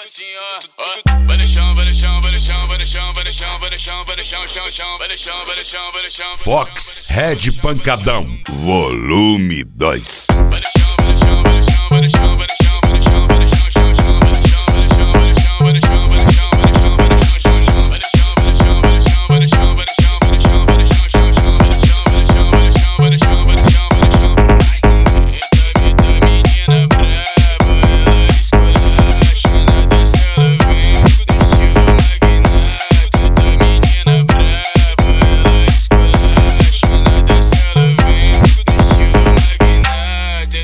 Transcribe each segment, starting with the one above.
assim, ó. Vai no chão, vai no chão, vai no chão, vai no chão, vai no chão, vai no chão, vai no chão, chão, chão, vai no chão, vai no chão, vai no chão. Fox Red Pancadão, volume 2. Vai no chão, vai no chão, vai no chão, vai no chão, vai no chão, vai no chão, vai no chão, chão, chão, vai no chão, vai no chão, vai no chão, vai no chão, vai no chão, vai no chão, vai no chão, chão, chão, vai no chão, vai no chão, vai no chão, vai no chão, vai no chão, vai no chão, vai no chão, chão, chão, vai no chão, vai no chão, vai no chão, vai no chão, vai no chão, vai no chão. Eita menina braba, ela esculacha na dança, ela vem com estilo magnata. Eita menina braba, ela esculacha na dança, ela vem com estilo magnata.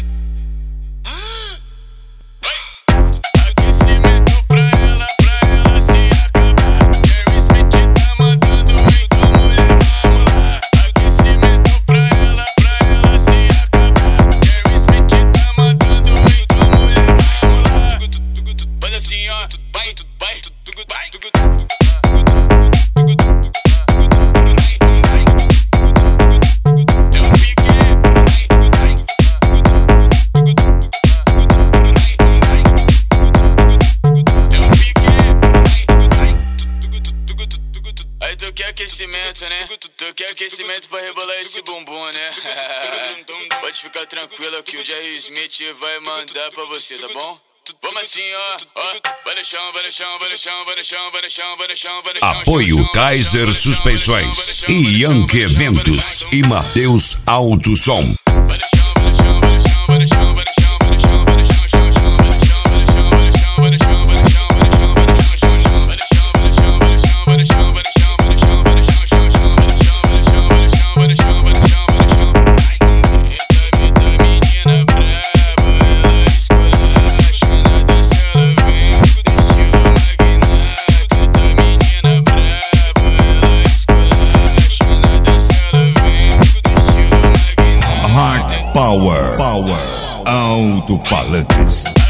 Aquecimento pra ela se acabar. Jerry Smith tá mandando vem com mulher, vamos lá. Aquecimento pra ela se acabar. Jerry Smith tá mandando vem com mulher, vamos lá. Faz assim, ó, vai, vai, vai. Aí tu quer aquecimento, né? Tu quer aquecimento pra rebolar esse bumbum, né? Pode ficar tranquilo que o Jerry Smith vai mandar pra você, tá bom? Vamos assim, ó. Vai no chão, vai no chão, vai no chão, vai no chão, vai no chão, vai no chão, vai no chão. Apoio Kaiser Suspensões e Yankee Eventos e Mateus Alto Som. Vai no chão, vai no chão, vai no chão, vai no chão, vai no chão, vai no chão, vai no chão, chão, chão, vai no chão, vai no chão, vai no chão, vai no chão, vai no chão, vai no chão, vai no chão, chão, chão, vai no chão, vai no chão, vai no chão, vai no chão, vai no chão, vai no chão, vai no chão, chão, chão, vai no chão, vai no chão, vai no chão, vai no chão, vai no chão, vai no chão. Eita menina braba, ela esculacha na dança, ela vem com estilo magnata. Eita menina braba, ela esculacha na dança, ela vem com estilo magnata. Hard Power, Alto-Falantes.